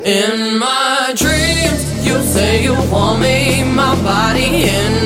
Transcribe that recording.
In my dreams, you say you want me, my body in